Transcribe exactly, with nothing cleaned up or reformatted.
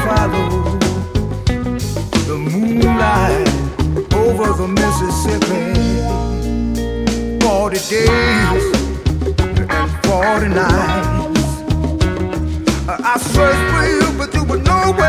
follow the moonlight over the Mississippi. Forty days and forty nights.